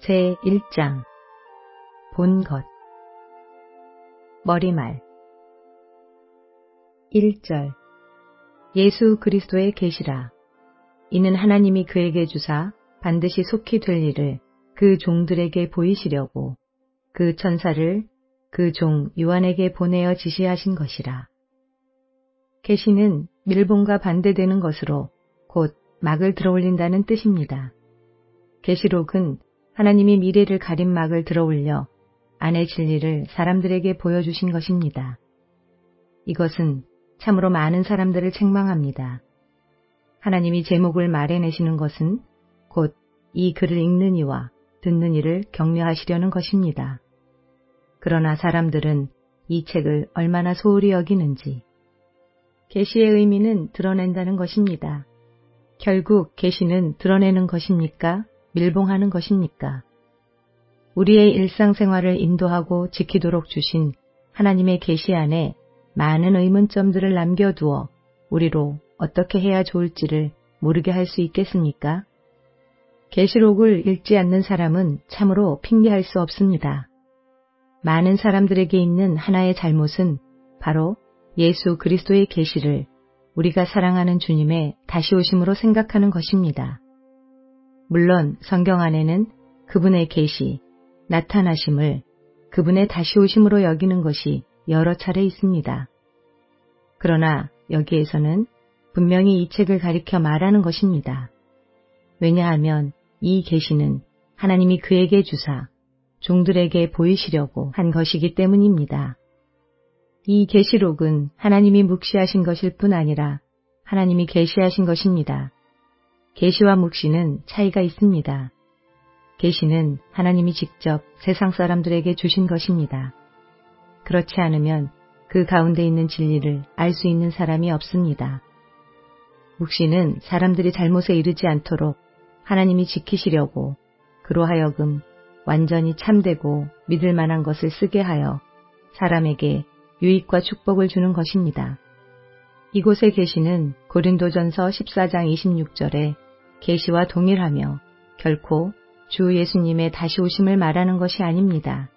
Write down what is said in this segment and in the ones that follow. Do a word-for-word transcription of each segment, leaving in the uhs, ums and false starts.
제일 장 본 것 머리말 일 절 예수 그리스도의 계시라. 이는 하나님이 그에게 주사 반드시 속히 될 일을 그 종들에게 보이시려고 그 천사를 그 종 요한에게 보내어 지시하신 것이라. 계시는 밀봉과 반대되는 것으로 곧 막을 들어올린다는 뜻입니다. 계시록은 하나님이 미래를 가린 막을 들어올려 안의 진리를 사람들에게 보여주신 것입니다. 이것은 참으로 많은 사람들을 책망합니다. 하나님이 제목을 말해내시는 것은 곧 이 글을 읽는 이와 듣는 이를 격려하시려는 것입니다. 그러나 사람들은 이 책을 얼마나 소홀히 여기는지. 계시의 의미는 드러낸다는 것입니다. 결국 계시는 드러내는 것입니까? 밀봉하는 것입니까? 우리의 일상생활을 인도하고 지키도록 주신 하나님의 계시 안에 많은 의문점들을 남겨두어 우리로 어떻게 해야 좋을지를 모르게 할 수 있겠습니까? 계시록을 읽지 않는 사람은 참으로 핑계할 수 없습니다. 많은 사람들에게 있는 하나의 잘못은 바로 예수 그리스도의 계시를 우리가 사랑하는 주님의 다시 오심으로 생각하는 것입니다. 물론 성경 안에는 그분의 계시, 나타나심을 그분의 다시 오심으로 여기는 것이 여러 차례 있습니다. 그러나 여기에서는 분명히 이 책을 가리켜 말하는 것입니다. 왜냐하면 이 계시는 하나님이 그에게 주사 종들에게 보이시려고 한 것이기 때문입니다. 이 계시록은 하나님이 묵시하신 것일 뿐 아니라 하나님이 계시하신 것입니다. 계시와 묵시는 차이가 있습니다. 계시는 하나님이 직접 세상 사람들에게 주신 것입니다. 그렇지 않으면 그 가운데 있는 진리를 알 수 있는 사람이 없습니다. 묵시는 사람들이 잘못에 이르지 않도록 하나님이 지키시려고 그로 하여금 완전히 참되고 믿을 만한 것을 쓰게 하여 사람에게 유익과 축복을 주는 것입니다. 이곳의 계시는 고린도전서 십사 장 이십육 절에 계시와 동일하며 결코 주 예수님의 다시 오심을 말하는 것이 아닙니다.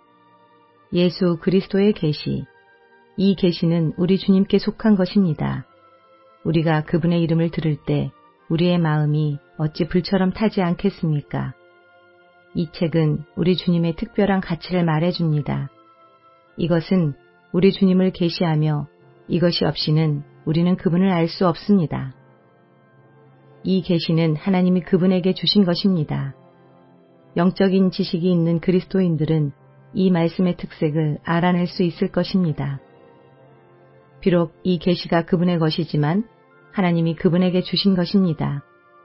예수 그리스도의 계시, 이 계시는 우리 주님께 속한 것입니다. 우리가 그분의 이름을 들을 때 우리의 마음이 어찌 불처럼 타지 않겠습니까? 이 책은 우리 주님의 특별한 가치를 말해줍니다. 이것은 우리 주님을 계시하며 이것이 없이는 우리는 그분을 알 수 없습니다. 이 계시는 하나님이 그분에게 주신 것입니다. 영적인 지식이 있는 그리스도인들은 이 말씀의 특색을 알아낼 수 있을 것입니다. 비록 이 계시가 그분의 것이지만 하나님이 그분에게 주신 것입니다.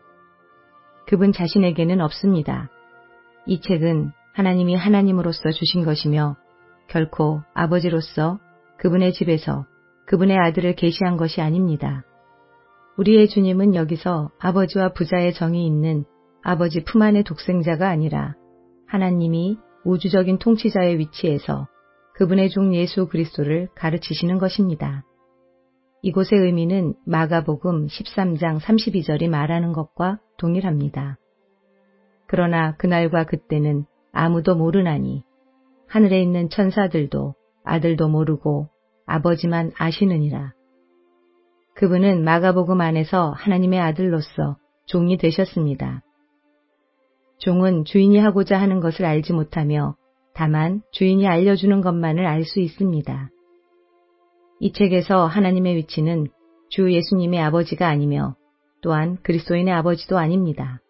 그분 자신에게는 없습니다. 이 책은 하나님이 하나님으로서 주신 것이며 결코 아버지로서 그분의 집에서 그분의 아들을 계시한 것이 아닙니다. 우리의 주님은 여기서 아버지와 부자의 정이 있는 아버지 품 안의 독생자가 아니라 하나님이 우주적인 통치자의 위치에서 그분의 종 예수 그리스도를 가르치시는 것입니다. 이곳의 의미는 마가복음 십삼 장 삼십이 절이 말하는 것과 동일합니다. 그러나 그날과 그때는 아무도 모르나니 하늘에 있는 천사들도 아들도 모르고 아버지만 아시느니라. 그분은 마가복음 안에서 하나님의 아들로서 종이 되셨습니다. 종은 주인이 하고자 하는 것을 알지 못하며 다만 주인이 알려주는 것만을 알 수 있습니다. 이 책에서 하나님의 위치는 주 예수님의 아버지가 아니며 또한 그리스도인의 아버지도 아닙니다.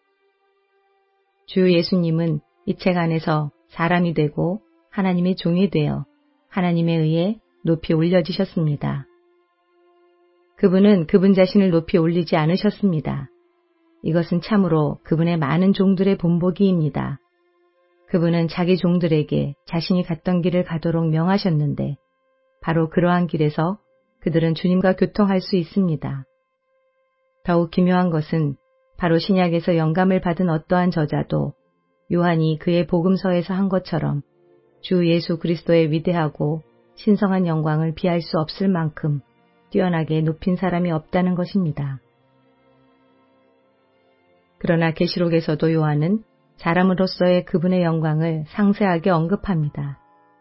주 예수님은 이 책 안에서 사람이 되고 하나님의 종이 되어 하나님에 의해 높이 올려지셨습니다. 그분은 그분 자신을 높이 올리지 않으셨습니다. 이것은 참으로 그분의 많은 종들의 본보기입니다. 그분은 자기 종들에게 자신이 갔던 길을 가도록 명하셨는데 바로 그러한 길에서 그들은 주님과 교통할 수 있습니다. 더욱 기묘한 것은 바로 신약에서 영감을 받은 어떠한 저자도 요한이 그의 복음서에서 한 것처럼 주 예수 그리스도의 위대하고 신성한 영광을 비할 수 없을 만큼 뛰어나게 높인 사람이 없다는 것입니다. 그러나 계시록에서도 요한은 사람으로서의 그분의 영광을 상세하게 언급합니다.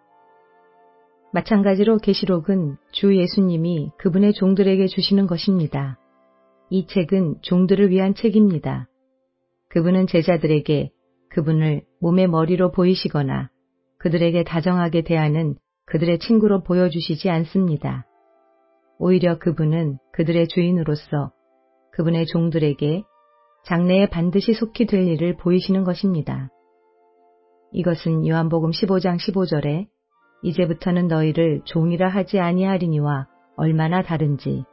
마찬가지로 계시록은 주 예수님이 그분의 종들에게 주시는 것입니다. 이 책은 종들을 위한 책입니다. 그분은 제자들에게 그분을 몸의 머리로 보이시거나 그들에게 다정하게 대하는 그들의 친구로 보여주시지 않습니다. 오히려 그분은 그들의 주인으로서 그분의 종들에게 장래에 반드시 속히 될 일을 보이시는 것입니다. 이것은 요한복음 십오 장 십오 절에 이제부터는 너희를 종이라 하지 아니하리니와 얼마나 다른지.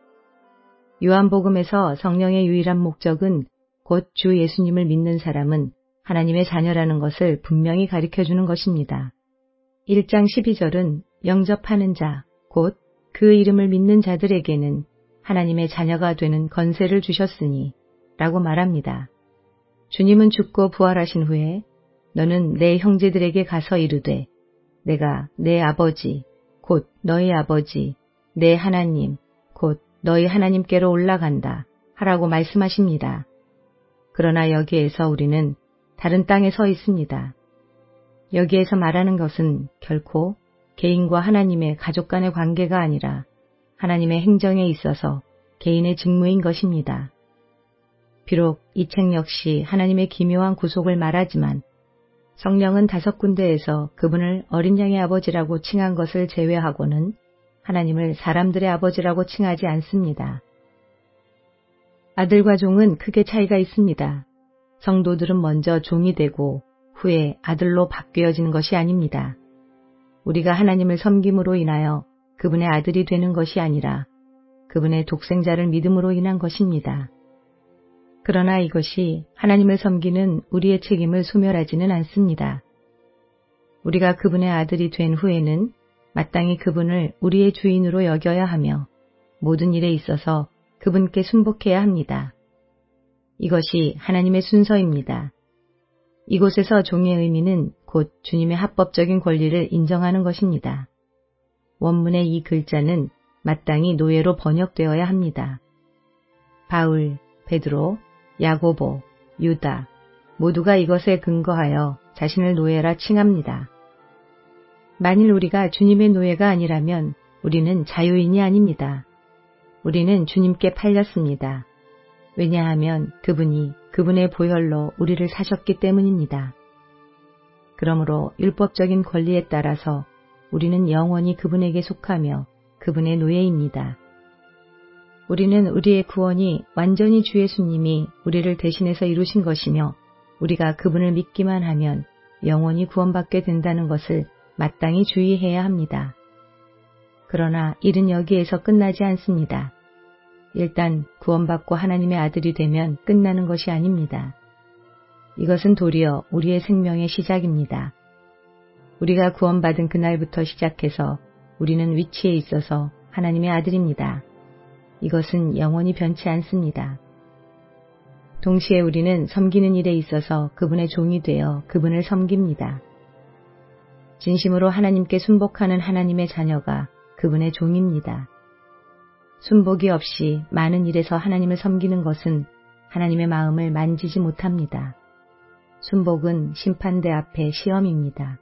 요한복음에서 성령의 유일한 목적은 곧 주 예수님을 믿는 사람은 하나님의 자녀라는 것을 분명히 가르쳐주는 것입니다. 일 장 십이 절은 영접하는 자, 곧 그 이름을 믿는 자들에게는 하나님의 자녀가 되는 권세를 주셨으니 라고 말합니다. 주님은 죽고 부활하신 후에 너는 내 형제들에게 가서 이르되 내가 내 아버지, 곧 너희 아버지, 내 하나님, 곧 너희 하나님께로 올라간다 하라고 말씀하십니다. 그러나 여기에서 우리는 다른 땅에 서 있습니다. 여기에서 말하는 것은 결코 개인과 하나님의 가족 간의 관계가 아니라 하나님의 행정에 있어서 개인의 직무인 것입니다. 비록 이 책 역시 하나님의 기묘한 구속을 말하지만 성령은 다섯 군데에서 그분을 어린 양의 아버지라고 칭한 것을 제외하고는 하나님을 사람들의 아버지라고 칭하지 않습니다. 아들과 종은 크게 차이가 있습니다. 성도들은 먼저 종이 되고 후에 아들로 바뀌어지는 것이 아닙니다. 우리가 하나님을 섬김으로 인하여 그분의 아들이 되는 것이 아니라 그분의 독생자를 믿음으로 인한 것입니다. 그러나 이것이 하나님을 섬기는 우리의 책임을 소멸하지는 않습니다. 우리가 그분의 아들이 된 후에는 마땅히 그분을 우리의 주인으로 여겨야 하며 모든 일에 있어서 그분께 순복해야 합니다. 이것이 하나님의 순서입니다. 이곳에서 종의 의미는 곧 주님의 합법적인 권리를 인정하는 것입니다. 원문의 이 글자는 마땅히 노예로 번역되어야 합니다. 바울, 베드로, 야고보, 유다 모두가 이것에 근거하여 자신을 노예라 칭합니다. 만일 우리가 주님의 노예가 아니라면 우리는 자유인이 아닙니다. 우리는 주님께 팔렸습니다. 왜냐하면 그분이 그분의 보혈로 우리를 사셨기 때문입니다. 그러므로 율법적인 권리에 따라서 우리는 영원히 그분에게 속하며 그분의 노예입니다. 우리는 우리의 구원이 완전히 주 예수님이 우리를 대신해서 이루신 것이며 우리가 그분을 믿기만 하면 영원히 구원받게 된다는 것을 마땅히 주의해야 합니다. 그러나 일은 여기에서 끝나지 않습니다. 일단 구원받고 하나님의 아들이 되면 끝나는 것이 아닙니다. 이것은 도리어 우리의 생명의 시작입니다. 우리가 구원받은 그날부터 시작해서 우리는 위치에 있어서 하나님의 아들입니다. 이것은 영원히 변치 않습니다. 동시에 우리는 섬기는 일에 있어서 그분의 종이 되어 그분을 섬깁니다. 진심으로 하나님께 순복하는 하나님의 자녀가 그분의 종입니다. 순복이 없이 많은 일에서 하나님을 섬기는 것은 하나님의 마음을 만지지 못합니다. 순복은 심판대 앞의 시험입니다.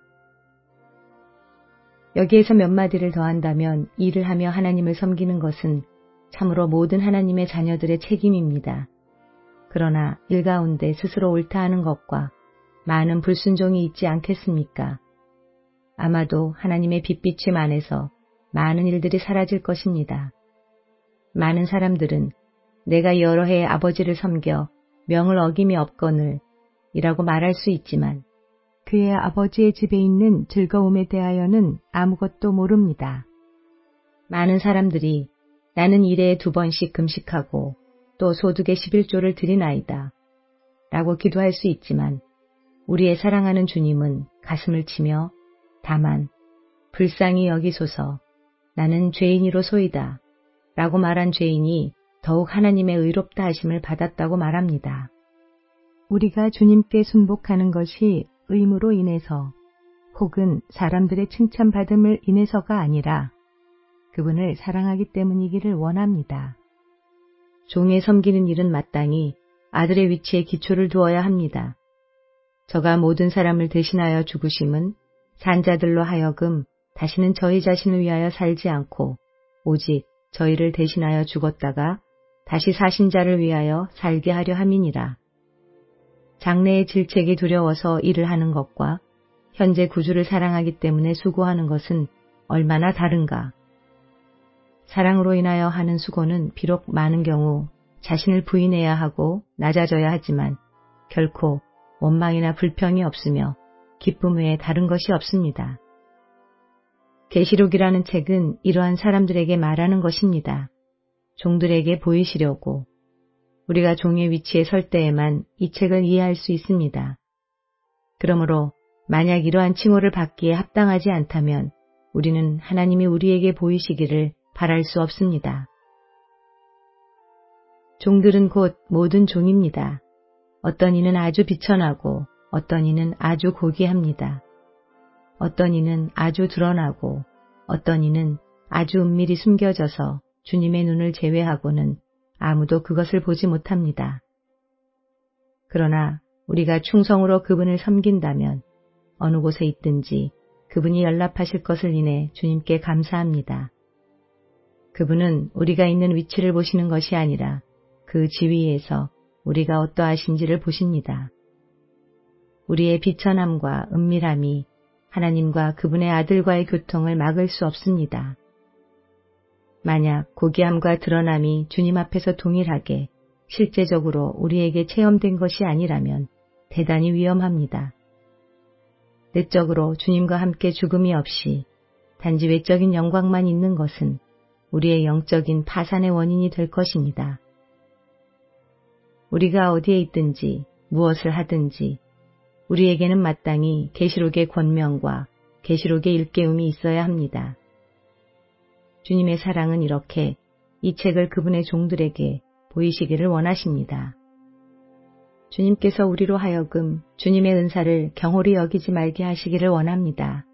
여기에서 몇 마디를 더한다면 일을 하며 하나님을 섬기는 것은 참으로 모든 하나님의 자녀들의 책임입니다. 그러나 일 가운데 스스로 옳다 하는 것과 많은 불순종이 있지 않겠습니까? 아마도 하나님의 빛비침 안에서 많은 일들이 사라질 것입니다. 많은 사람들은 내가 여러 해 아버지를 섬겨 명을 어김이 없거늘 이라고 말할 수 있지만 그의 아버지의 집에 있는 즐거움에 대하여는 아무것도 모릅니다. 많은 사람들이 나는 일에 두 번씩 금식하고 또 소득의 십일조를 드리나이다 라고 기도할 수 있지만 우리의 사랑하는 주님은 가슴을 치며 다만 불쌍히 여기소서 나는 죄인이로소이다 라고 말한 죄인이 더욱 하나님의 의롭다 하심을 받았다고 말합니다. 우리가 주님께 순복하는 것이 의무로 인해서 혹은 사람들의 칭찬받음을 인해서가 아니라 그분을 사랑하기 때문이기를 원합니다. 종에 섬기는 일은 마땅히 아들의 위치에 기초를 두어야 합니다. 저가 모든 사람을 대신하여 죽으심은 산자들로 하여금 다시는 저희 자신을 위하여 살지 않고 오직 저희를 대신하여 죽었다가 다시 사신 자를 위하여 살게 하려 함이니라. 장래의 질책이 두려워서 일을 하는 것과 현재 구주를 사랑하기 때문에 수고하는 것은 얼마나 다른가. 사랑으로 인하여 하는 수고는 비록 많은 경우 자신을 부인해야 하고 낮아져야 하지만 결코 원망이나 불평이 없으며 기쁨 외에 다른 것이 없습니다. 계시록이라는 책은 이러한 사람들에게 말하는 것입니다. 종들에게 보이시려고 우리가 종의 위치에 설 때에만 이 책을 이해할 수 있습니다. 그러므로 만약 이러한 칭호를 받기에 합당하지 않다면 우리는 하나님이 우리에게 보이시기를 바랄 수 없습니다. 종들은 곧 모든 종입니다. 어떤 이는 아주 비천하고 어떤 이는 아주 고귀합니다. 어떤 이는 아주 드러나고 어떤 이는 아주 은밀히 숨겨져서 주님의 눈을 제외하고는 아무도 그것을 보지 못합니다. 그러나 우리가 충성으로 그분을 섬긴다면 어느 곳에 있든지 그분이 연락하실 것을 인해 주님께 감사합니다. 그분은 우리가 있는 위치를 보시는 것이 아니라 그 지위에서 우리가 어떠하신지를 보십니다. 우리의 비천함과 은밀함이 하나님과 그분의 아들과의 교통을 막을 수 없습니다. 만약 고귀함과 드러남이 주님 앞에서 동일하게 실제적으로 우리에게 체험된 것이 아니라면 대단히 위험합니다. 내적으로 주님과 함께 죽음이 없이 단지 외적인 영광만 있는 것은 우리의 영적인 파산의 원인이 될 것입니다. 우리가 어디에 있든지 무엇을 하든지 우리에게는 마땅히 계시록의 권명과 계시록의 일깨움이 있어야 합니다. 주님의 사랑은 이렇게 이 책을 그분의 종들에게 보이시기를 원하십니다. 주님께서 우리로 하여금 주님의 은사를 경홀히 여기지 말게 하시기를 원합니다.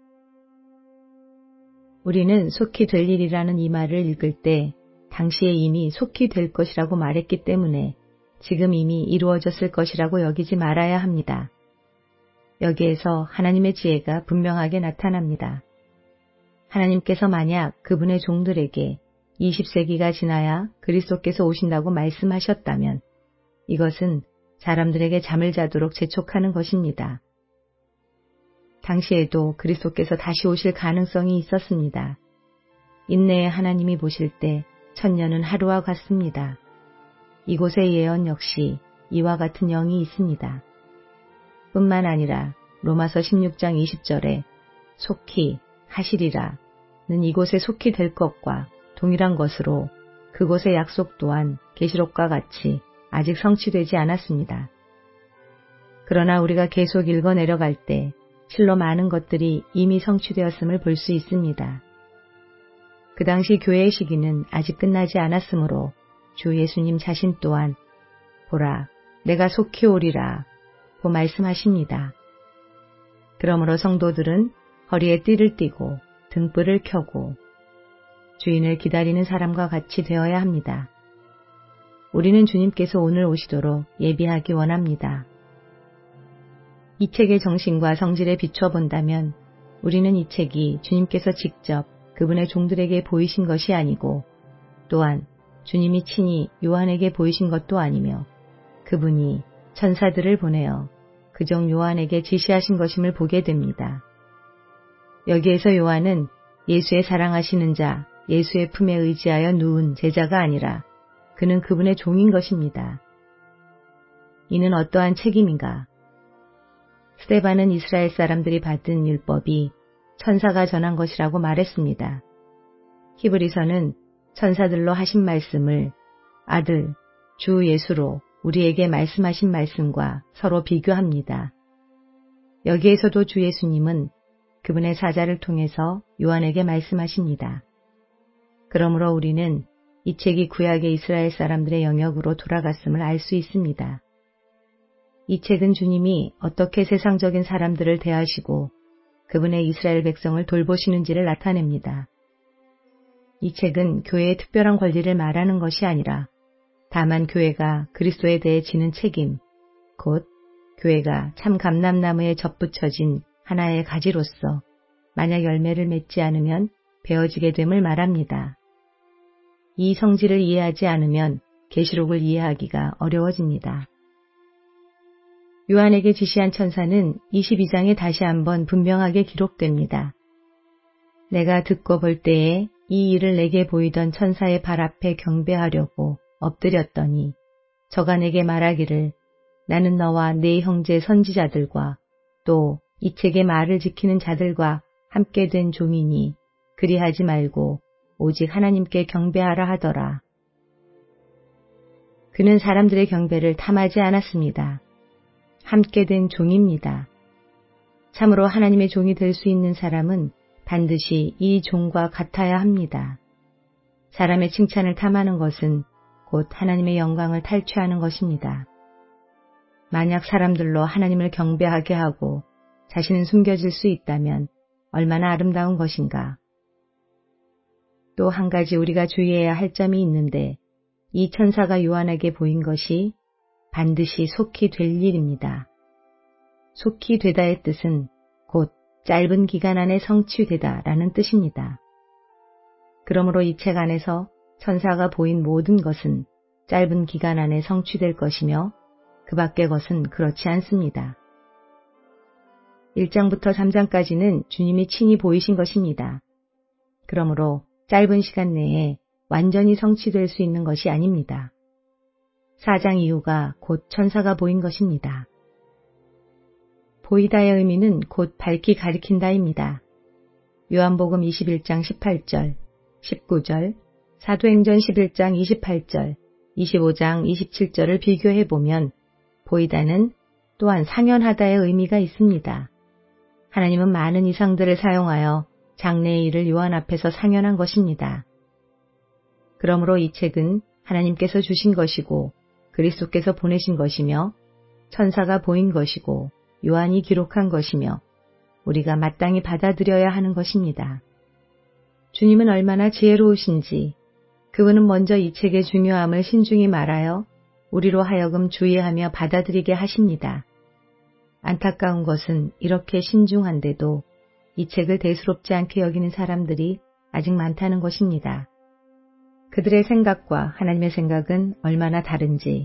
우리는 속히 될 일이라는 이 말을 읽을 때 당시에 이미 속히 될 것이라고 말했기 때문에 지금 이미 이루어졌을 것이라고 여기지 말아야 합니다. 여기에서 하나님의 지혜가 분명하게 나타납니다. 하나님께서 만약 그분의 종들에게 이십 세기가 지나야 그리스도께서 오신다고 말씀하셨다면 이것은 사람들에게 잠을 자도록 재촉하는 것입니다. 당시에도 그리스도께서 다시 오실 가능성이 있었습니다. 인내의 하나님이 보실 때 천년은 하루와 같습니다. 이곳의 예언 역시 이와 같은 영이 있습니다. 뿐만 아니라 로마서 십육 장 이십 절에 속히 하시리라 는 이곳에 속히 될 것과 동일한 것으로 그곳의 약속 또한 계시록과 같이 아직 성취되지 않았습니다. 그러나 우리가 계속 읽어 내려갈 때 실로 많은 것들이 이미 성취되었음을 볼 수 있습니다. 그 당시 교회의 시기는 아직 끝나지 않았으므로 주 예수님 자신 또한 보라 내가 속히 오리라 고 말씀하십니다. 그러므로 성도들은 허리에 띠를 띠고 등불을 켜고 주인을 기다리는 사람과 같이 되어야 합니다. 우리는 주님께서 오늘 오시도록 예비하기 원합니다. 이 책의 정신과 성질에 비춰본다면 우리는 이 책이 주님께서 직접 그분의 종들에게 보이신 것이 아니고 또한 주님이 친히 요한에게 보이신 것도 아니며 그분이 천사들을 보내어 그종 요한에게 지시하신 것임을 보게 됩니다. 여기에서 요한은 예수의 사랑하시는 자, 예수의 품에 의지하여 누운 제자가 아니라 그는 그분의 종인 것입니다. 이는 어떠한 책임인가? 스데반은 이스라엘 사람들이 받은 율법이 천사가 전한 것이라고 말했습니다. 히브리서는 천사들로 하신 말씀을 아들, 주 예수로 우리에게 말씀하신 말씀과 서로 비교합니다. 여기에서도 주 예수님은 그분의 사자를 통해서 요한에게 말씀하십니다. 그러므로 우리는 이 책이 구약의 이스라엘 사람들의 영역으로 돌아갔음을 알 수 있습니다. 이 책은 주님이 어떻게 세상적인 사람들을 대하시고 그분의 이스라엘 백성을 돌보시는지를 나타냅니다. 이 책은 교회의 특별한 권리를 말하는 것이 아니라 다만 교회가 그리스도에 대해 지는 책임, 곧 교회가 참 감람나무에 접붙여진 하나의 가지로서 만약 열매를 맺지 않으면 베어지게 됨을 말합니다. 이 성질을 이해하지 않으면 계시록을 이해하기가 어려워집니다. 요한에게 지시한 천사는 이십이 장에 다시 한번 분명하게 기록됩니다. 내가 듣고 볼 때에 이 일을 내게 보이던 천사의 발 앞에 경배하려고 엎드렸더니 저가 내게 말하기를 나는 너와 네 형제 선지자들과 또 이 책의 말을 지키는 자들과 함께 된 종이니 그리하지 말고 오직 하나님께 경배하라 하더라. 그는 사람들의 경배를 탐하지 않았습니다. 함께 된 종입니다. 참으로 하나님의 종이 될 수 있는 사람은 반드시 이 종과 같아야 합니다. 사람의 칭찬을 탐하는 것은 곧 하나님의 영광을 탈취하는 것입니다. 만약 사람들로 하나님을 경배하게 하고 자신은 숨겨질 수 있다면 얼마나 아름다운 것인가. 또 한 가지 우리가 주의해야 할 점이 있는데 이 천사가 요한에게 보인 것이 반드시 속히 될 일입니다. 속히 되다의 뜻은 곧 짧은 기간 안에 성취되다 라는 뜻입니다. 그러므로 이 책 안에서 천사가 보인 모든 것은 짧은 기간 안에 성취될 것이며 그 밖의 것은 그렇지 않습니다. 일 장부터 삼 장까지는 주님이 친히 보이신 것입니다. 그러므로 짧은 시간 내에 완전히 성취될 수 있는 것이 아닙니다. 사 장 이후가 곧 천사가 보인 것입니다. 보이다의 의미는 곧 밝히 가리킨다입니다. 요한복음 이십일 장 십팔 절, 십구 절, 사도행전 십일 장 이십팔 절, 이십오 장 이십칠 절을 비교해보면 보이다는 또한 상연하다의 의미가 있습니다. 하나님은 많은 이상들을 사용하여 장래의 일을 요한 앞에서 상연한 것입니다. 그러므로 이 책은 하나님께서 주신 것이고 그리스도께서 보내신 것이며 천사가 보인 것이고 요한이 기록한 것이며 우리가 마땅히 받아들여야 하는 것입니다. 주님은 얼마나 지혜로우신지 그분은 먼저 이 책의 중요함을 신중히 말하여 우리로 하여금 주의하며 받아들이게 하십니다. 안타까운 것은 이렇게 신중한데도 이 책을 대수롭지 않게 여기는 사람들이 아직 많다는 것입니다. 그들의 생각과 하나님의 생각은 얼마나 다른지.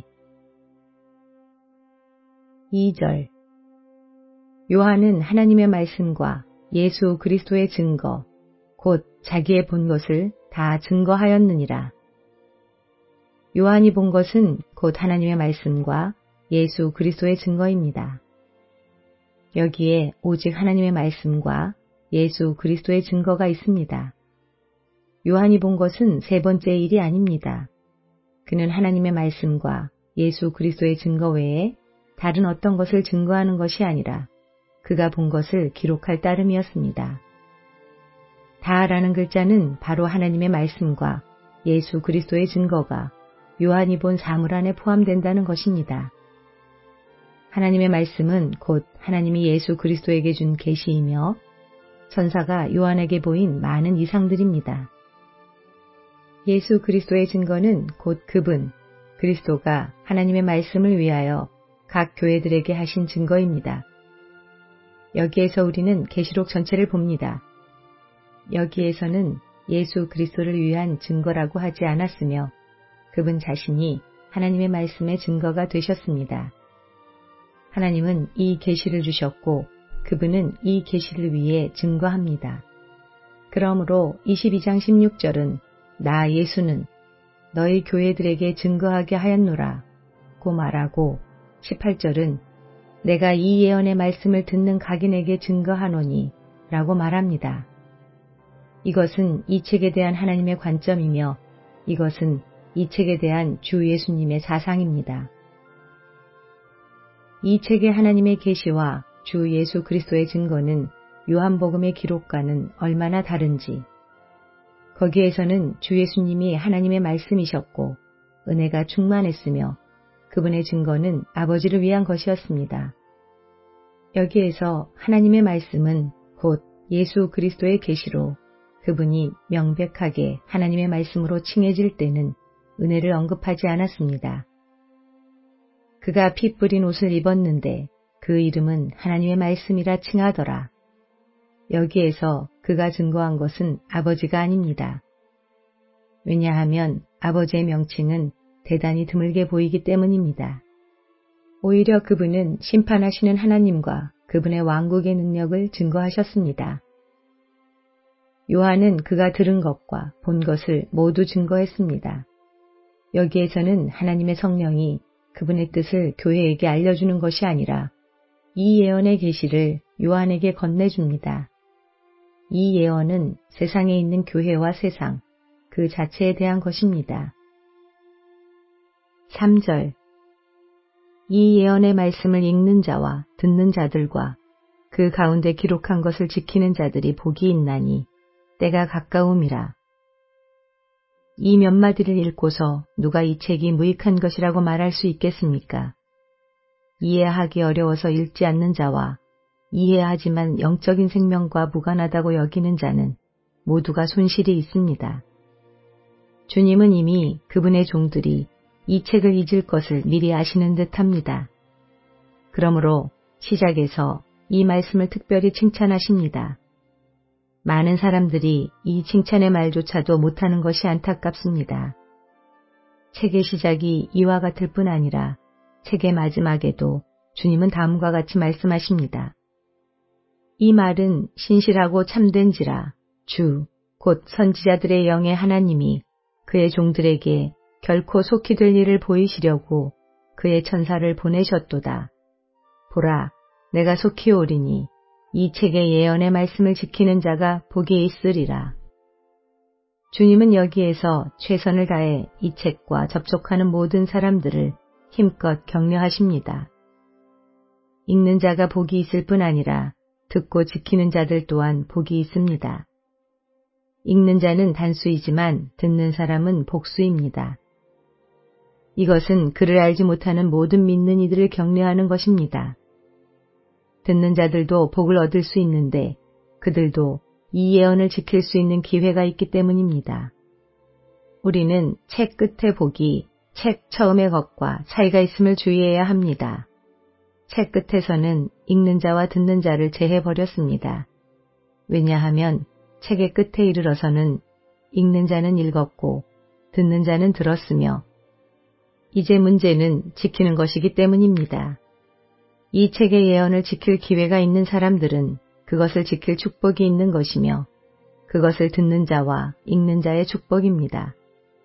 이 절 요한은 하나님의 말씀과 예수 그리스도의 증거, 곧 자기의 본 것을 다 증거하였느니라. 요한이 본 것은 곧 하나님의 말씀과 예수 그리스도의 증거입니다. 여기에 오직 하나님의 말씀과 예수 그리스도의 증거가 있습니다. 요한이 본 것은 세 번째 일이 아닙니다. 그는 하나님의 말씀과 예수 그리스도의 증거 외에 다른 어떤 것을 증거하는 것이 아니라 그가 본 것을 기록할 따름이었습니다. 다라는 글자는 바로 하나님의 말씀과 예수 그리스도의 증거가 요한이 본 사물 안에 포함된다는 것입니다. 하나님의 말씀은 곧 하나님이 예수 그리스도에게 준 계시이며 천사가 요한에게 보인 많은 이상들입니다. 예수 그리스도의 증거는 곧 그분, 그리스도가 하나님의 말씀을 위하여 각 교회들에게 하신 증거입니다. 여기에서 우리는 계시록 전체를 봅니다. 여기에서는 예수 그리스도를 위한 증거라고 하지 않았으며 그분 자신이 하나님의 말씀의 증거가 되셨습니다. 하나님은 이 계시를 주셨고 그분은 이 계시를 위해 증거합니다. 그러므로 이십이 장 십육 절은 나 예수는 너희 교회들에게 증거하게 하였노라 고 말하고 십팔 절은 내가 이 예언의 말씀을 듣는 각인에게 증거하노니 라고 말합니다. 이것은 이 책에 대한 하나님의 관점이며 이것은 이 책에 대한 주 예수님의 사상입니다. 이 책의 하나님의 계시와 주 예수 그리스도의 증거는 요한복음의 기록과는 얼마나 다른지, 거기에서는 주 예수님이 하나님의 말씀이셨고 은혜가 충만했으며 그분의 증거는 아버지를 위한 것이었습니다. 여기에서 하나님의 말씀은 곧 예수 그리스도의 계시로 그분이 명백하게 하나님의 말씀으로 칭해질 때는 은혜를 언급하지 않았습니다. 그가 피 뿌린 옷을 입었는데 그 이름은 하나님의 말씀이라 칭하더라. 여기에서 그가 증거한 것은 아버지가 아닙니다. 왜냐하면 아버지의 명칭은 대단히 드물게 보이기 때문입니다. 오히려 그분은 심판하시는 하나님과 그분의 왕국의 능력을 증거하셨습니다. 요한은 그가 들은 것과 본 것을 모두 증거했습니다. 여기에서는 하나님의 성령이 그분의 뜻을 교회에게 알려주는 것이 아니라 이 예언의 계시를 요한에게 건네줍니다. 이 예언은 세상에 있는 교회와 세상, 그 자체에 대한 것입니다. 삼 절 이 예언의 말씀을 읽는 자와 듣는 자들과 그 가운데 기록한 것을 지키는 자들이 복이 있나니 때가 가까움이라. 이 몇 마디를 읽고서 누가 이 책이 무익한 것이라고 말할 수 있겠습니까? 이해하기 어려워서 읽지 않는 자와 이해하지만 영적인 생명과 무관하다고 여기는 자는 모두가 손실이 있습니다. 주님은 이미 그분의 종들이 이 책을 잊을 것을 미리 아시는 듯합니다. 그러므로 시작에서 이 말씀을 특별히 칭찬하십니다. 많은 사람들이 이 칭찬의 말조차도 못하는 것이 안타깝습니다. 책의 시작이 이와 같을 뿐 아니라 책의 마지막에도 주님은 다음과 같이 말씀하십니다. 이 말은 신실하고 참된지라 주, 곧 선지자들의 영의 하나님이 그의 종들에게 결코 속히 될 일을 보이시려고 그의 천사를 보내셨도다. 보라, 내가 속히 오리니 이 책의 예언의 말씀을 지키는 자가 복이 있으리라. 주님은 여기에서 최선을 다해 이 책과 접촉하는 모든 사람들을 힘껏 격려하십니다. 읽는 자가 복이 있을 뿐 아니라 듣고 지키는 자들 또한 복이 있습니다. 읽는 자는 단수이지만 듣는 사람은 복수입니다. 이것은 그를 알지 못하는 모든 믿는 이들을 격려하는 것입니다. 듣는 자들도 복을 얻을 수 있는데 그들도 이 예언을 지킬 수 있는 기회가 있기 때문입니다. 우리는 책 끝의 복이 책 처음의 것과 차이가 있음을 주의해야 합니다. 책 끝에서는 읽는 자와 듣는 자를 제해버렸습니다. 왜냐하면 책의 끝에 이르러서는 읽는 자는 읽었고 듣는 자는 들었으며 이제 문제는 지키는 것이기 때문입니다. 이 책의 예언을 지킬 기회가 있는 사람들은 그것을 지킬 축복이 있는 것이며 그것을 듣는 자와 읽는 자의 축복입니다.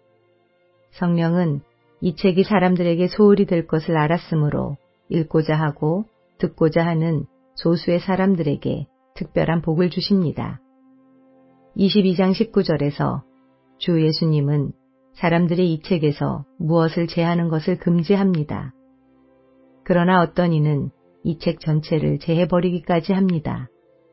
성령은 이 책이 사람들에게 소홀히 될 것을 알았으므로 읽고자 하고 듣고자 하는 소수의 사람들에게 특별한 복을 주십니다. 이십이 장 십구 절에서 주 예수님은 사람들이 이 책에서 무엇을 제하는 것을 금지합니다. 그러나 어떤 이는 이 책 전체를 제해버리기까지 합니다.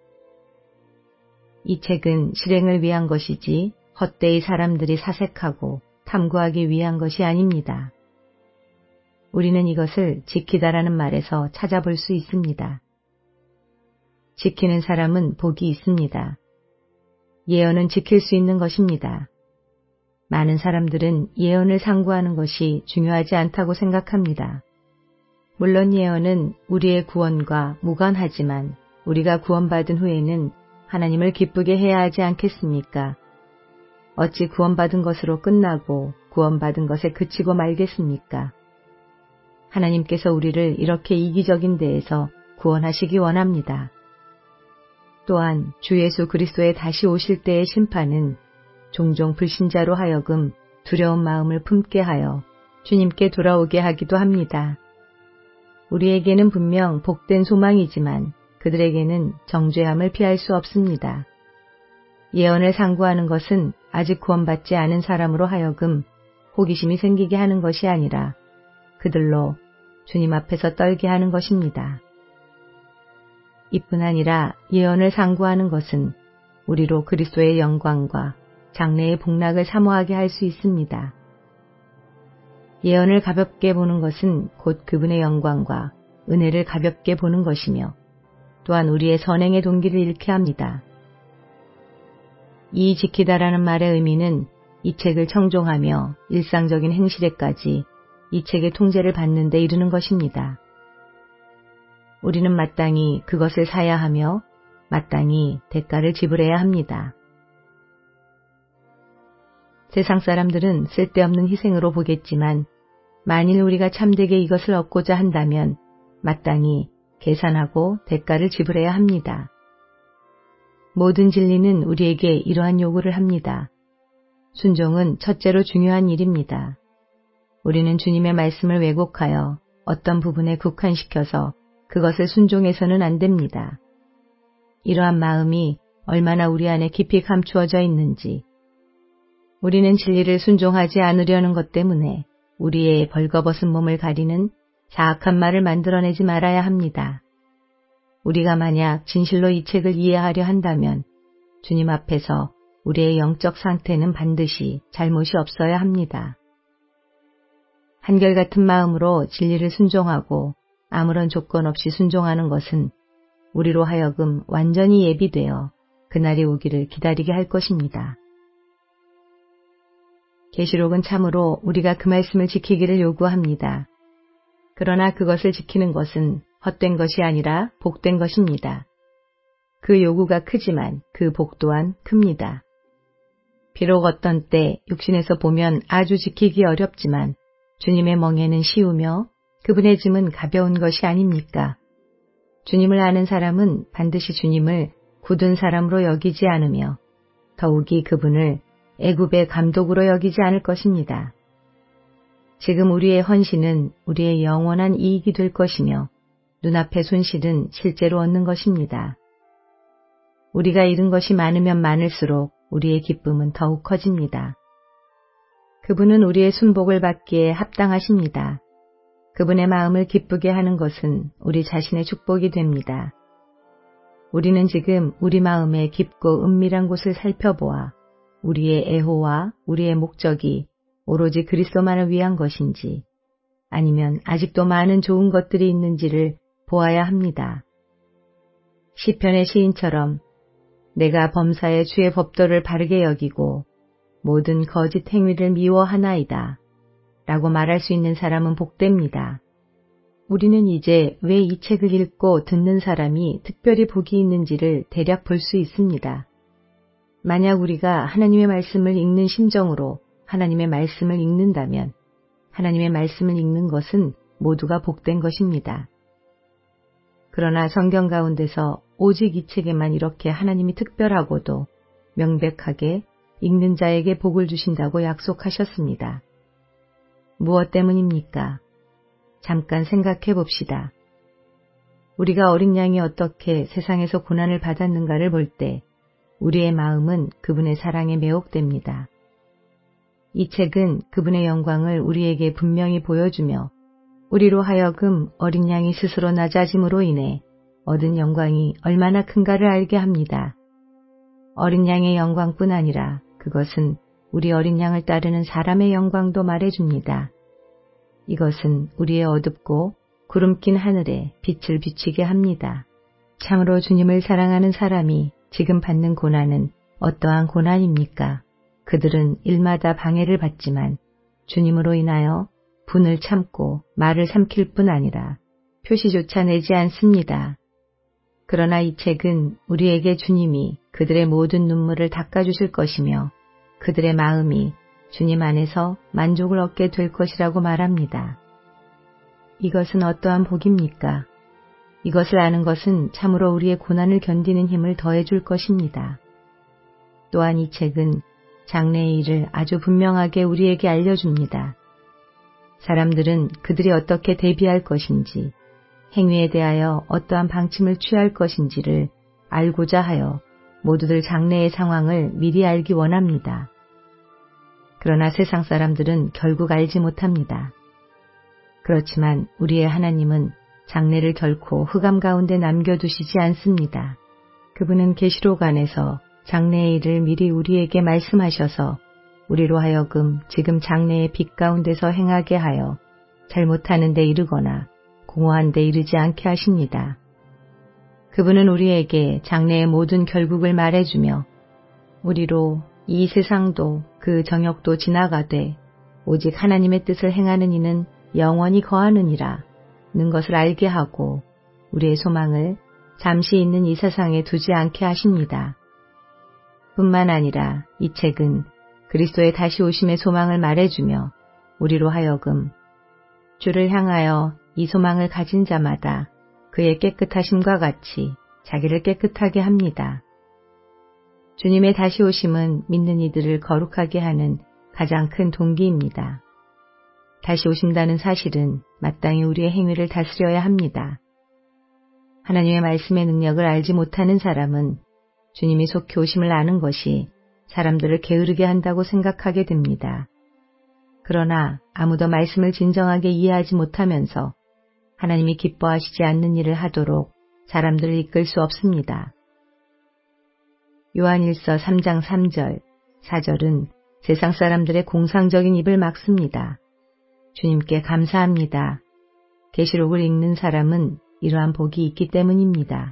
이 책은 실행을 위한 것이지 헛되이 사람들이 사색하고 탐구하기 위한 것이 아닙니다. 우리는 이것을 지키다라는 말에서 찾아볼 수 있습니다. 지키는 사람은 복이 있습니다. 예언은 지킬 수 있는 것입니다. 많은 사람들은 예언을 상고하는 것이 중요하지 않다고 생각합니다. 물론 예언은 우리의 구원과 무관하지만 우리가 구원받은 후에는 하나님을 기쁘게 해야 하지 않겠습니까? 어찌 구원받은 것으로 끝나고 구원받은 것에 그치고 말겠습니까? 하나님께서 우리를 이렇게 이기적인 데에서 구원하시기 원합니다. 또한 주 예수 그리스도의 다시 오실 때의 심판은 종종 불신자로 하여금 두려운 마음을 품게 하여 주님께 돌아오게 하기도 합니다. 우리에게는 분명 복된 소망이지만 그들에게는 정죄함을 피할 수 없습니다. 예언을 상고하는 것은 아직 구원받지 않은 사람으로 하여금 호기심이 생기게 하는 것이 아니라 그들로 주님 앞에서 떨게 하는 것입니다. 이뿐 아니라 예언을 상고하는 것은 우리로 그리스도의 영광과 장래의 복락을 사모하게 할 수 있습니다. 예언을 가볍게 보는 것은 곧 그분의 영광과 은혜를 가볍게 보는 것이며 또한 우리의 선행의 동기를 잃게 합니다. 이 지키다라는 말의 의미는 이 책을 청종하며 일상적인 행실에까지 이 책의 통제를 받는 데 이르는 것입니다. 우리는 마땅히 그것을 사야 하며 마땅히 대가를 지불해야 합니다. 세상 사람들은 쓸데없는 희생으로 보겠지만 만일 우리가 참되게 이것을 얻고자 한다면 마땅히 계산하고 대가를 지불해야 합니다. 모든 진리는 우리에게 이러한 요구를 합니다. 순종은 첫째로 중요한 일입니다. 우리는 주님의 말씀을 왜곡하여 어떤 부분에 국한시켜서 그것을 순종해서는 안 됩니다. 이러한 마음이 얼마나 우리 안에 깊이 감추어져 있는지, 우리는 진리를 순종하지 않으려는 것 때문에 우리의 벌거벗은 몸을 가리는 사악한 말을 만들어내지 말아야 합니다. 우리가 만약 진실로 이 책을 이해하려 한다면 주님 앞에서 우리의 영적 상태는 반드시 잘못이 없어야 합니다. 한결같은 마음으로 진리를 순종하고 아무런 조건 없이 순종하는 것은 우리로 하여금 완전히 예비되어 그날이 오기를 기다리게 할 것입니다. 계시록은 참으로 우리가 그 말씀을 지키기를 요구합니다. 그러나 그것을 지키는 것은 헛된 것이 아니라 복된 것입니다. 그 요구가 크지만 그 복 또한 큽니다. 비록 어떤 때 육신에서 보면 아주 지키기 어렵지만 주님의 멍에는 쉬우며 그분의 짐은 가벼운 것이 아닙니까? 주님을 아는 사람은 반드시 주님을 굳은 사람으로 여기지 않으며 더욱이 그분을 애굽의 감독으로 여기지 않을 것입니다. 지금 우리의 헌신은 우리의 영원한 이익이 될 것이며 눈앞의 손실은 실제로 얻는 것입니다. 우리가 잃은 것이 많으면 많을수록 우리의 기쁨은 더욱 커집니다. 그분은 우리의 순복을 받기에 합당하십니다. 그분의 마음을 기쁘게 하는 것은 우리 자신의 축복이 됩니다. 우리는 지금 우리 마음의 깊고 은밀한 곳을 살펴보아 우리의 애호와 우리의 목적이 오로지 그리스도만을 위한 것인지 아니면 아직도 많은 좋은 것들이 있는지를 보아야 합니다. 시편의 시인처럼 내가 범사의 주의 법도를 바르게 여기고 모든 거짓 행위를 미워하나이다 라고 말할 수 있는 사람은 복됩니다. 우리는 이제 왜 이 책을 읽고 듣는 사람이 특별히 복이 있는지를 대략 볼 수 있습니다. 만약 우리가 하나님의 말씀을 읽는 심정으로 하나님의 말씀을 읽는다면 하나님의 말씀을 읽는 것은 모두가 복된 것입니다. 그러나 성경 가운데서 오직 이 책에만 이렇게 하나님이 특별하고도 명백하게 읽는 자에게 복을 주신다고 약속하셨습니다. 무엇 때문입니까? 잠깐 생각해 봅시다. 우리가 어린 양이 어떻게 세상에서 고난을 받았는가를 볼 때 우리의 마음은 그분의 사랑에 매혹됩니다. 이 책은 그분의 영광을 우리에게 분명히 보여주며 우리로 하여금 어린 양이 스스로 낮아짐으로 인해 얻은 영광이 얼마나 큰가를 알게 합니다. 어린 양의 영광뿐 아니라 그것은 우리 어린 양을 따르는 사람의 영광도 말해줍니다. 이것은 우리의 어둡고 구름 낀 하늘에 빛을 비치게 합니다. 참으로 주님을 사랑하는 사람이 지금 받는 고난은 어떠한 고난입니까? 그들은 일마다 방해를 받지만 주님으로 인하여 분을 참고 말을 삼킬 뿐 아니라 표시조차 내지 않습니다. 그러나 이 책은 우리에게 주님이 그들의 모든 눈물을 닦아주실 것이며 그들의 마음이 주님 안에서 만족을 얻게 될 것이라고 말합니다. 이것은 어떠한 복입니까? 이것을 아는 것은 참으로 우리의 고난을 견디는 힘을 더해줄 것입니다. 또한 이 책은 장래의 일을 아주 분명하게 우리에게 알려줍니다. 사람들은 그들이 어떻게 대비할 것인지, 행위에 대하여 어떠한 방침을 취할 것인지를 알고자 하여 모두들 장래의 상황을 미리 알기 원합니다. 그러나 세상 사람들은 결국 알지 못합니다. 그렇지만 우리의 하나님은 장래를 결코 흑암 가운데 남겨두시지 않습니다. 그분은 계시록 안에서 장래의 일을 미리 우리에게 말씀하셔서 우리로 하여금 지금 장래의 빛 가운데서 행하게 하여 잘못하는 데 이르거나 공허한 데 이르지 않게 하십니다. 그분은 우리에게 장래의 모든 결국을 말해주며 우리로 이 세상도 그 정욕도 지나가되 오직 하나님의 뜻을 행하는 이는 영원히 거하느니라 는 것을 알게 하고 우리의 소망을 잠시 있는 이 세상에 두지 않게 하십니다. 뿐만 아니라 이 책은 그리스도의 다시 오심의 소망을 말해주며 우리로 하여금 주를 향하여 이 소망을 가진 자마다 그의 깨끗하심과 같이 자기를 깨끗하게 합니다. 주님의 다시 오심은 믿는 이들을 거룩하게 하는 가장 큰 동기입니다. 다시 오신다는 사실은 마땅히 우리의 행위를 다스려야 합니다. 하나님의 말씀의 능력을 알지 못하는 사람은 주님이 속히 오심을 아는 것이 사람들을 게으르게 한다고 생각하게 됩니다. 그러나 아무도 말씀을 진정하게 이해하지 못하면서 하나님이 기뻐하시지 않는 일을 하도록 사람들을 이끌 수 없습니다. 요한일서 삼 장 삼 절, 사 절은 세상 사람들의 공상적인 입을 막습니다. 주님께 감사합니다. 계시록을 읽는 사람은 이러한 복이 있기 때문입니다.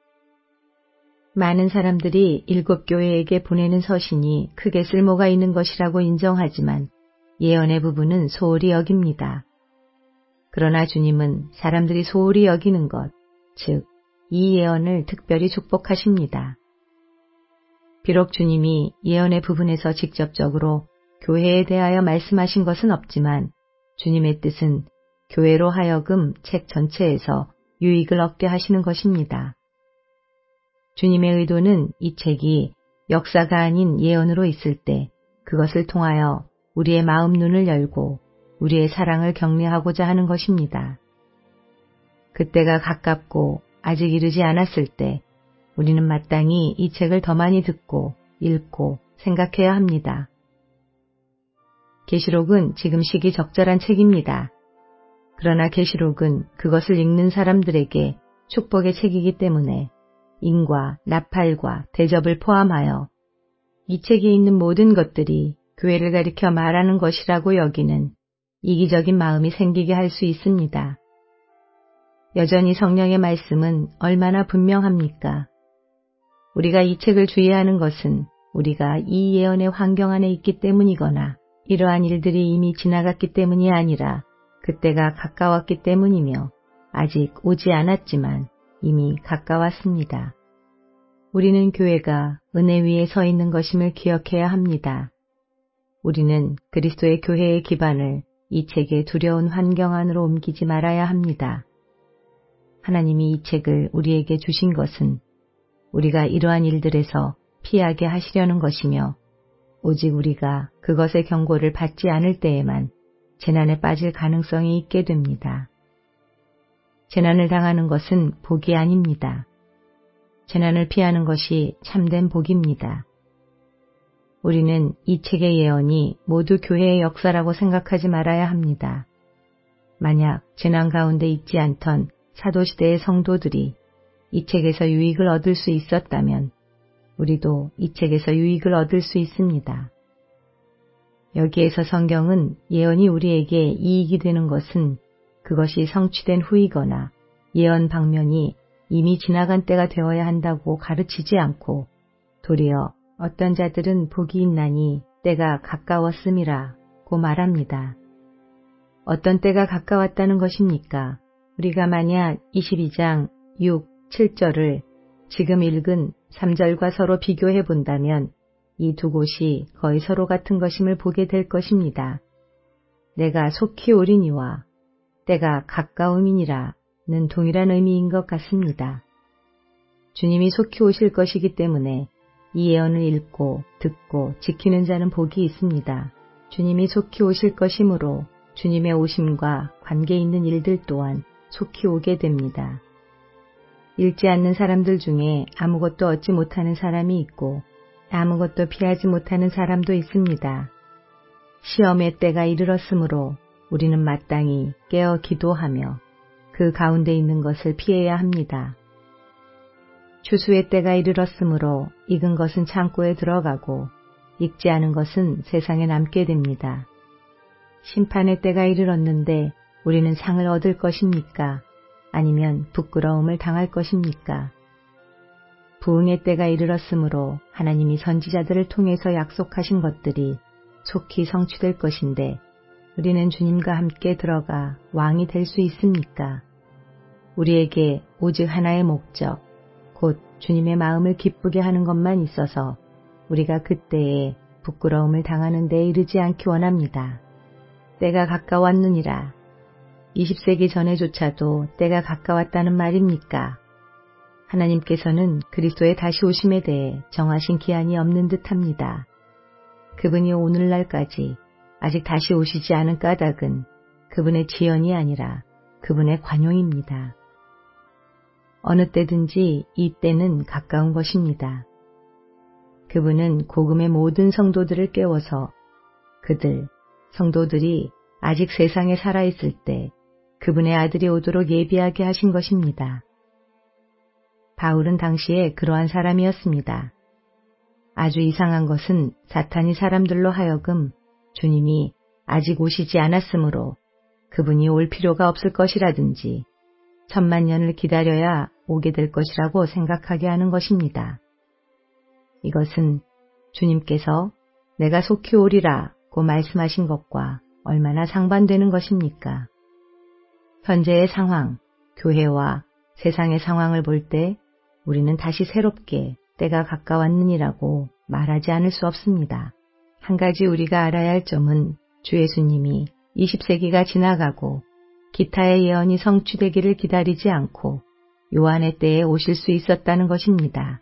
많은 사람들이 일곱 교회에게 보내는 서신이 크게 쓸모가 있는 것이라고 인정하지만 예언의 부분은 소홀히 여깁니다. 그러나 주님은 사람들이 소홀히 여기는 것, 즉 이 예언을 특별히 축복하십니다. 비록 주님이 예언의 부분에서 직접적으로 교회에 대하여 말씀하신 것은 없지만 주님의 뜻은 교회로 하여금 책 전체에서 유익을 얻게 하시는 것입니다. 주님의 의도는 이 책이 역사가 아닌 예언으로 있을 때 그것을 통하여 우리의 마음 눈을 열고 우리의 사랑을 격려하고자 하는 것입니다. 그때가 가깝고 아직 이르지 않았을 때 우리는 마땅히 이 책을 더 많이 듣고 읽고 생각해야 합니다. 계시록은 지금 시기 적절한 책입니다. 그러나 계시록은 그것을 읽는 사람들에게 축복의 책이기 때문에 인과 나팔과 대접을 포함하여 이 책에 있는 모든 것들이 교회를 가리켜 말하는 것이라고 여기는 이기적인 마음이 생기게 할 수 있습니다. 여전히 성령의 말씀은 얼마나 분명합니까? 우리가 이 책을 주의하는 것은 우리가 이 예언의 환경 안에 있기 때문이거나 이러한 일들이 이미 지나갔기 때문이 아니라 그때가 가까웠기 때문이며 아직 오지 않았지만 이미 가까웠습니다. 우리는 교회가 은혜 위에 서 있는 것임을 기억해야 합니다. 우리는 그리스도의 교회의 기반을 이 책의 두려운 환경 안으로 옮기지 말아야 합니다. 하나님이 이 책을 우리에게 주신 것은 우리가 이러한 일들에서 피하게 하시려는 것이며 오직 우리가 그것의 경고를 받지 않을 때에만 재난에 빠질 가능성이 있게 됩니다. 재난을 당하는 것은 복이 아닙니다. 재난을 피하는 것이 참된 복입니다. 우리는 이 책의 예언이 모두 교회의 역사라고 생각하지 말아야 합니다. 만약 재난 가운데 있지 않던 사도시대의 성도들이 이 책에서 유익을 얻을 수 있었다면 우리도 이 책에서 유익을 얻을 수 있습니다. 여기에서 성경은 예언이 우리에게 이익이 되는 것은 그것이 성취된 후이거나 예언 방면이 이미 지나간 때가 되어야 한다고 가르치지 않고 도리어 어떤 자들은 복이 있나니 때가 가까웠음이라고 말합니다. 어떤 때가 가까웠다는 것입니까? 우리가 만약 이십이 장 육, 칠 절을 지금 읽은 삼 절과 서로 비교해 본다면 이 두 곳이 거의 서로 같은 것임을 보게 될 것입니다. 내가 속히 오리니와 때가 가까움이니라는 동일한 의미인 것 같습니다. 주님이 속히 오실 것이기 때문에 이 예언을 읽고 듣고 지키는 자는 복이 있습니다. 주님이 속히 오실 것이므로 주님의 오심과 관계 있는 일들 또한 속히 오게 됩니다. 읽지 않는 사람들 중에 아무것도 얻지 못하는 사람이 있고 아무것도 피하지 못하는 사람도 있습니다. 시험의 때가 이르렀으므로 우리는 마땅히 깨어 기도하며 그 가운데 있는 것을 피해야 합니다. 추수의 때가 이르렀으므로 익은 것은 창고에 들어가고 익지 않은 것은 세상에 남게 됩니다. 심판의 때가 이르렀는데 우리는 상을 얻을 것입니까? 아니면 부끄러움을 당할 것입니까? 부흥의 때가 이르렀으므로 하나님이 선지자들을 통해서 약속하신 것들이 속히 성취될 것인데 우리는 주님과 함께 들어가 왕이 될 수 있습니까? 우리에게 오직 하나의 목적, 곧 주님의 마음을 기쁘게 하는 것만 있어서 우리가 그때에 부끄러움을 당하는 데에 이르지 않기 원합니다. 때가 가까웠느니라. 이십 세기 전에조차도 때가 가까웠다는 말입니까? 하나님께서는 그리스도의 다시 오심에 대해 정하신 기한이 없는 듯합니다. 그분이 오늘날까지 아직 다시 오시지 않은 까닭은 그분의 지연이 아니라 그분의 관용입니다. 어느 때든지 이 때는 가까운 것입니다. 그분은 복음의 모든 성도들을 깨워서 그들, 성도들이 아직 세상에 살아있을 때 그분의 아들이 오도록 예비하게 하신 것입니다. 바울은 당시에 그러한 사람이었습니다. 아주 이상한 것은 사탄이 사람들로 하여금 주님이 아직 오시지 않았으므로 그분이 올 필요가 없을 것이라든지 천만 년을 기다려야 오게 될 것이라고 생각하게 하는 것입니다. 이것은 주님께서 내가 속히 오리라고 말씀하신 것과 얼마나 상반되는 것입니까? 현재의 상황, 교회와 세상의 상황을 볼 때 우리는 다시 새롭게 때가 가까웠느니라고 말하지 않을 수 없습니다. 한 가지 우리가 알아야 할 점은 주 예수님이 이십 세기가 지나가고 기타의 예언이 성취되기를 기다리지 않고 요한의 때에 오실 수 있었다는 것입니다.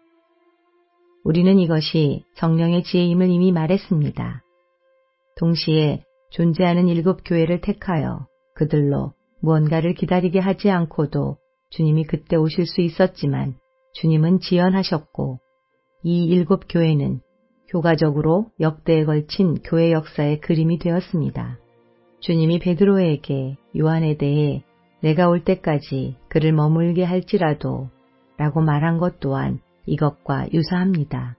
우리는 이것이 성령의 지혜임을 이미 말했습니다. 동시에 존재하는 일곱 교회를 택하여 그들로 무언가를 기다리게 하지 않고도 주님이 그때 오실 수 있었지만 주님은 지연하셨고 이 일곱 교회는 효과적으로 역대에 걸친 교회 역사의 그림이 되었습니다. 주님이 베드로에게 요한에 대해 내가 올 때까지 그를 머물게 할지라도 라고 말한 것 또한 이것과 유사합니다.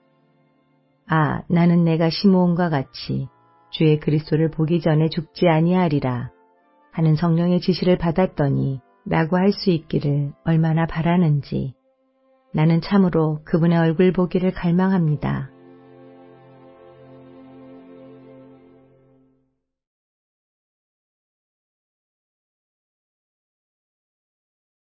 아, 나는 내가 시므온과 같이 주의 그리스도를 보기 전에 죽지 아니하리라 하는 성령의 지시를 받았더니 라고 할 수 있기를 얼마나 바라는지 나는 참으로 그분의 얼굴 보기를 갈망합니다.